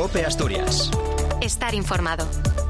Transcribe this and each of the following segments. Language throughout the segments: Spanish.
COPE Asturias. Estar informado.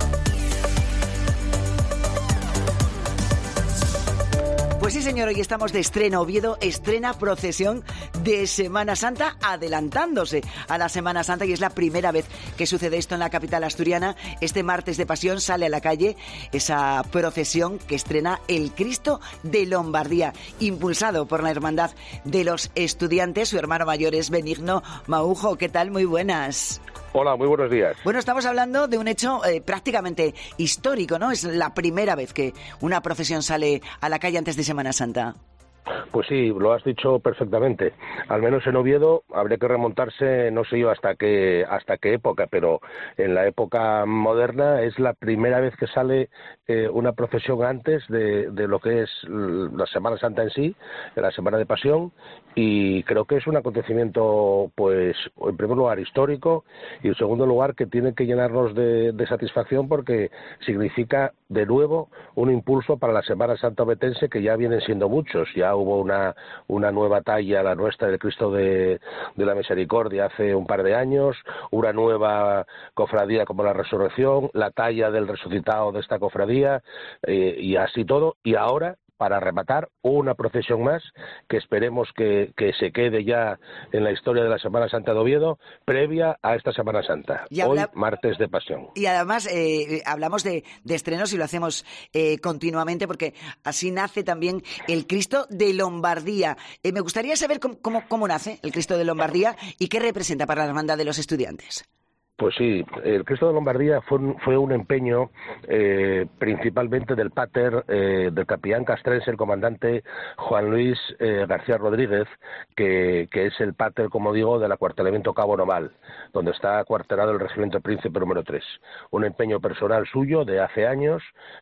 Pues sí, señor, hoy estamos de estreno. Oviedo estrena procesión de Semana Santa, adelantándose a la Semana Santa, y es la primera vez que sucede esto en la capital asturiana. Este martes de Pasión sale a la calle esa procesión que estrena el Cristo de Lombardía, impulsado por la Hermandad de los Estudiantes. Su hermano mayor es Benigno Maujo. ¿Qué tal? Muy buenas. Hola, muy buenos días. Bueno, estamos hablando de un hecho prácticamente histórico, ¿no? Es la primera vez que una procesión sale a la calle antes de Semana Santa. Pues sí, lo has dicho perfectamente. Al menos en Oviedo habría que remontarse, no sé yo hasta qué época, pero en la época moderna es la primera vez que sale una procesión antes de lo que es la Semana Santa en sí, la Semana de Pasión, y creo que es un acontecimiento, pues, en primer lugar histórico, y en segundo lugar que tiene que llenarnos de satisfacción, porque significa de nuevo un impulso para la Semana Santa ovetense, que ya vienen siendo muchos. Ya hubo una nueva talla, la nuestra del Cristo de la Misericordia, hace un par de años, una nueva cofradía como la Resurrección, la talla del resucitado de esta cofradía, y así todo, y ahora, para rematar, una procesión más que esperemos que se quede ya en la historia de la Semana Santa de Oviedo, previa a esta Semana Santa, hoy martes de Pasión. Y además hablamos de estrenos y lo hacemos continuamente, porque así nace también el Cristo de Lombardía. Me gustaría saber cómo nace el Cristo de Lombardía y qué representa para la Hermandad de los Estudiantes. Pues sí, el Cristo de Lombardía fue un empeño principalmente del pater, del capellán castrense, el comandante Juan Luis García Rodríguez, que es el pater, como digo, del acuartelamiento Cabo Noval, donde está acuartelado el Regimiento Príncipe número 3. Un empeño personal suyo de hace años,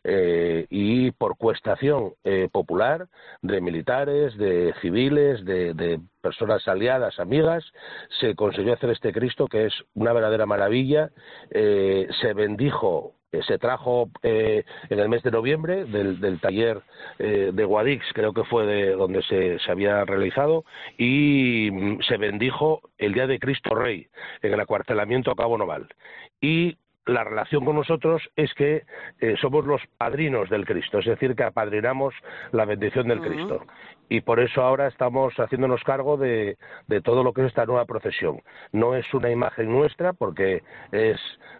y por cuestación popular de militares, de civiles, de personas aliadas, amigas, se consiguió hacer este Cristo, que es una verdadera maravilla. Se bendijo, se trajo en el mes de noviembre del taller de Guadix, creo que fue de donde se había realizado, y se bendijo el día de Cristo Rey en el acuartelamiento Cabo Noval. Y la relación con nosotros es que somos los padrinos del Cristo, es decir, que apadrinamos la bendición del Cristo. Y por eso ahora estamos haciéndonos cargo de todo lo que es esta nueva procesión. No es una imagen nuestra, porque es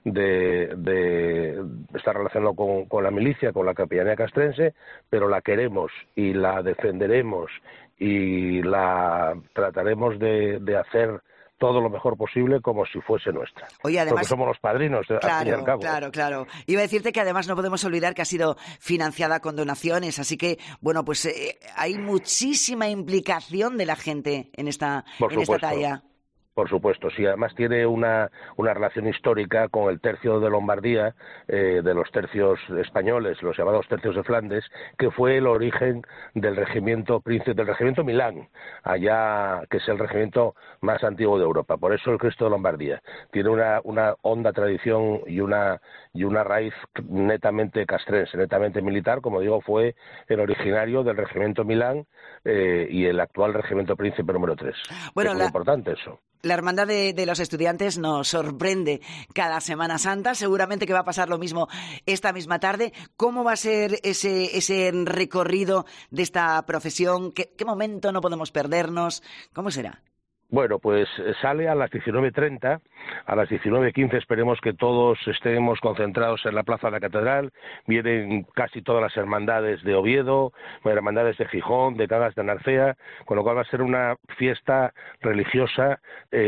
está relacionado con la milicia, con la capellanía castrense, pero la queremos y la defenderemos y la trataremos de hacer todo lo mejor posible como si fuese nuestra. Oye, además, porque somos los padrinos, al fin y al cabo. Claro. Iba a decirte que además no podemos olvidar que ha sido financiada con donaciones, así que, bueno, pues hay muchísima implicación de la gente en esta talla. Por supuesto, sí. Además tiene una relación histórica con el tercio de Lombardía, de los tercios españoles, los llamados tercios de Flandes, que fue el origen del regimiento Milán, allá, que es el regimiento más antiguo de Europa. Por eso el Cristo de Lombardía tiene una honda tradición y una raíz netamente castrense, netamente militar. Como digo, fue el originario del regimiento Milán y el actual regimiento Príncipe número 3. Bueno, es muy importante eso. La Hermandad de los Estudiantes nos sorprende cada Semana Santa. Seguramente que va a pasar lo mismo esta misma tarde. ¿Cómo va a ser ese recorrido de esta procesión? ¿Qué momento no podemos perdernos? ¿Cómo será? Bueno, pues sale a las 19:30, a las 19:15 esperemos que todos estemos concentrados en la plaza de la Catedral. Vienen casi todas las hermandades de Oviedo, hermandades de Gijón, de Cangas de Narcea, con lo cual va a ser una fiesta religiosa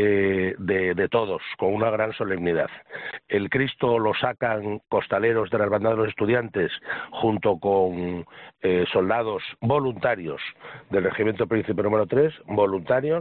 de todos, con una gran solemnidad. El Cristo lo sacan costaleros de la Hermandad de los Estudiantes, junto con soldados voluntarios del Regimiento Príncipe número 3, voluntarios,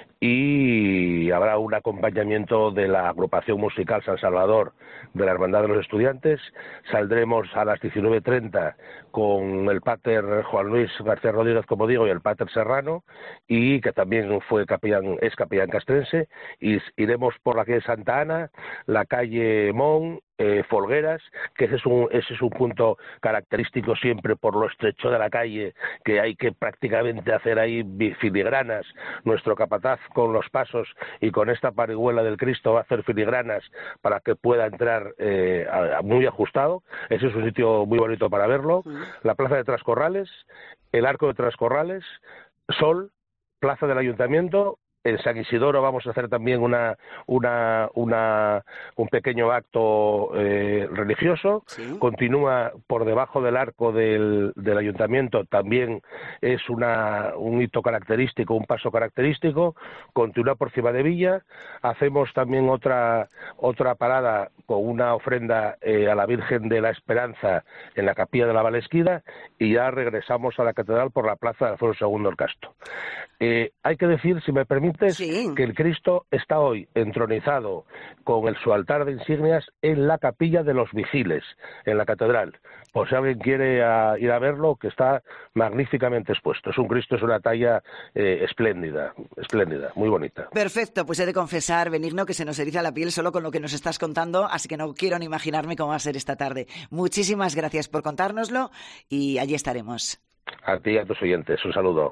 y habrá un acompañamiento de la agrupación musical San Salvador de la Hermandad de los Estudiantes. Saldremos a las 19:30 con el pater Juan Luis García Rodríguez, como digo, y el pater Serrano, y que también es capellán castrense, y iremos por la calle Santa Ana, la calle Mon Folgueras, que ese es un punto característico siempre por lo estrecho de la calle, que hay que prácticamente hacer ahí filigranas. Nuestro capataz con los pasos y con esta parihuela del Cristo va a hacer filigranas para que pueda entrar muy ajustado. Ese es un sitio muy bonito para verlo. La plaza de Trascorrales, el arco de Trascorrales, Sol, plaza del Ayuntamiento. En San Isidoro vamos a hacer también un pequeño acto religioso. ¿Sí? Continúa por debajo del arco del Ayuntamiento, también es un hito característico, un paso característico. Continúa por Cimadevilla. Hacemos también otra parada con una ofrenda a la Virgen de la Esperanza en la Capilla de la Valesquida, y ya regresamos a la Catedral por la Plaza de Alfonso II el Casto. Hay que decir, si me permites, sí, que el Cristo está hoy entronizado con su altar de insignias en la Capilla de los Vigiles, en la Catedral. Por si alguien quiere ir a verlo, que está magníficamente expuesto. Es un Cristo, es una talla espléndida, muy bonita. Perfecto, pues he de confesar, Benigno, que se nos eriza la piel solo con lo que nos estás contando, así que no quiero ni imaginarme cómo va a ser esta tarde. Muchísimas gracias por contárnoslo y allí estaremos. A ti y a tus oyentes, un saludo.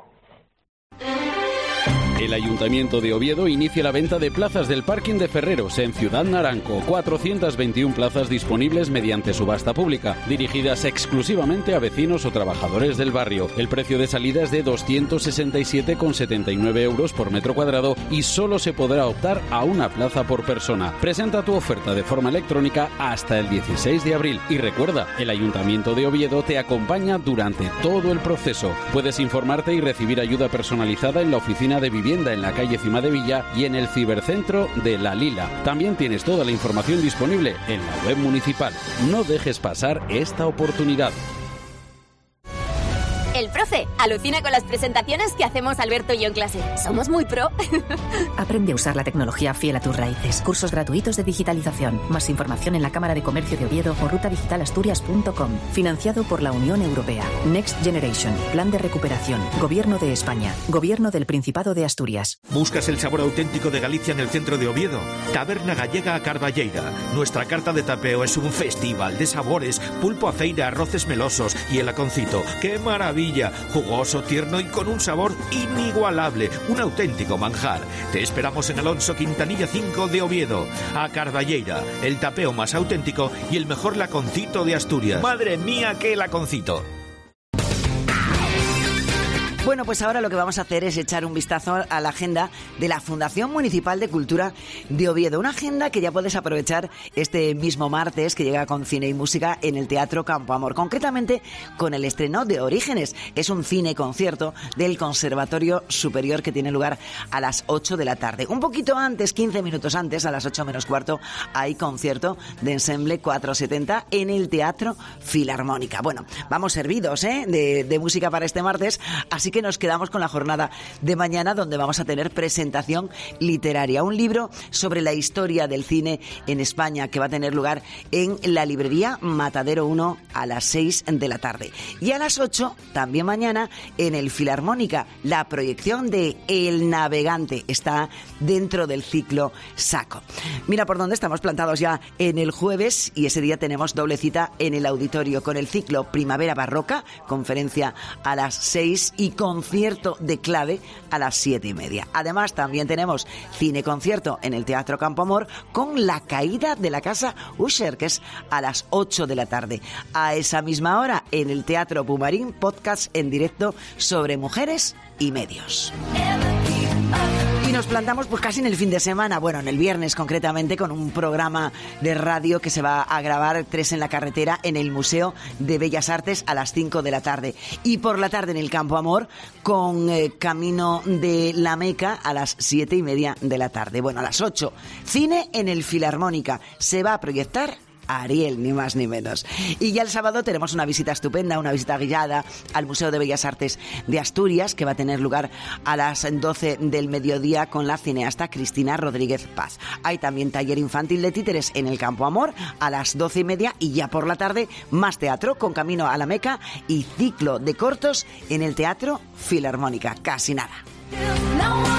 El Ayuntamiento de Oviedo inicia la venta de plazas del parking de Ferreros en Ciudad Naranco. 421 plazas disponibles mediante subasta pública, dirigidas exclusivamente a vecinos o trabajadores del barrio. El precio de salida es de 267,79 euros por metro cuadrado y solo se podrá optar a una plaza por persona. Presenta tu oferta de forma electrónica hasta el 16 de abril. Y recuerda, el Ayuntamiento de Oviedo te acompaña durante todo el proceso. Puedes informarte y recibir ayuda personalizada en la oficina de vivienda en la calle Cimadevilla y en el cibercentro de La Lila. También tienes toda la información disponible en la web municipal. No dejes pasar esta oportunidad. El profe alucina con las presentaciones que hacemos Alberto y yo en clase. Somos muy pro. Aprende a usar la tecnología fiel a tus raíces. Cursos gratuitos de digitalización. Más información en la Cámara de Comercio de Oviedo o rutadigitalasturias.com. Financiado por la Unión Europea. Next Generation. Plan de recuperación. Gobierno de España. Gobierno del Principado de Asturias. ¿Buscas el sabor auténtico de Galicia en el centro de Oviedo? Taberna Gallega a Carballeira. Nuestra carta de tapeo es un festival de sabores. Pulpo a feira, arroces melosos y el aconcito. ¡Qué maravilla! Jugoso, tierno y con un sabor inigualable, un auténtico manjar. Te esperamos en Alonso Quintanilla 5 de Oviedo. A Carballeira, el tapeo más auténtico y el mejor laconcito de Asturias. ¡Madre mía, qué laconcito! Bueno, pues ahora lo que vamos a hacer es echar un vistazo a la agenda de la Fundación Municipal de Cultura de Oviedo. Una agenda que ya puedes aprovechar este mismo martes, que llega con cine y música en el Teatro Campo Amor. Concretamente con el estreno de Orígenes. Es un cine-concierto del Conservatorio Superior que tiene lugar a las 8 de la tarde. Un poquito antes, 15 minutos antes, a las 8 menos cuarto, hay concierto de Ensemble 470 en el Teatro Filarmónica. Bueno, vamos servidos de música para este martes, así que nos quedamos con la jornada de mañana, donde vamos a tener presentación literaria, un libro sobre la historia del cine en España, que va a tener lugar en la librería Matadero 1 a las 6 de la tarde. Y a las 8, también mañana, en el Filarmónica, la proyección de El Navegante está dentro del ciclo Saco. Mira por dónde estamos plantados ya en el jueves, y ese día tenemos doble cita en el auditorio con el ciclo Primavera Barroca, conferencia a las 6 y concierto de clave a las 7:30. Además, también tenemos cine-concierto en el Teatro Campo Amor con La Caída de la Casa Usher, que es a las 8 de la tarde. A esa misma hora, en el Teatro Pumarín, podcast en directo sobre mujeres y medios. Y nos plantamos pues casi en el fin de semana, bueno, en el viernes concretamente, con un programa de radio que se va a grabar 3 en la carretera en el Museo de Bellas Artes a las 5 de la tarde. Y por la tarde en el Campo Amor con Camino de la Meca a las 7:30 de la tarde. Bueno, a las 8, cine en el Filarmónica. Se va a proyectar Ariel, ni más ni menos. Y ya el sábado tenemos una visita estupenda, una visita guiada al Museo de Bellas Artes de Asturias, que va a tener lugar a las 12 del mediodía con la cineasta Cristina Rodríguez Paz. Hay también taller infantil de títeres en el Campo Amor a las 12:30, y ya por la tarde más teatro con Camino a la Meca y ciclo de cortos en el Teatro Filarmónica. Casi nada.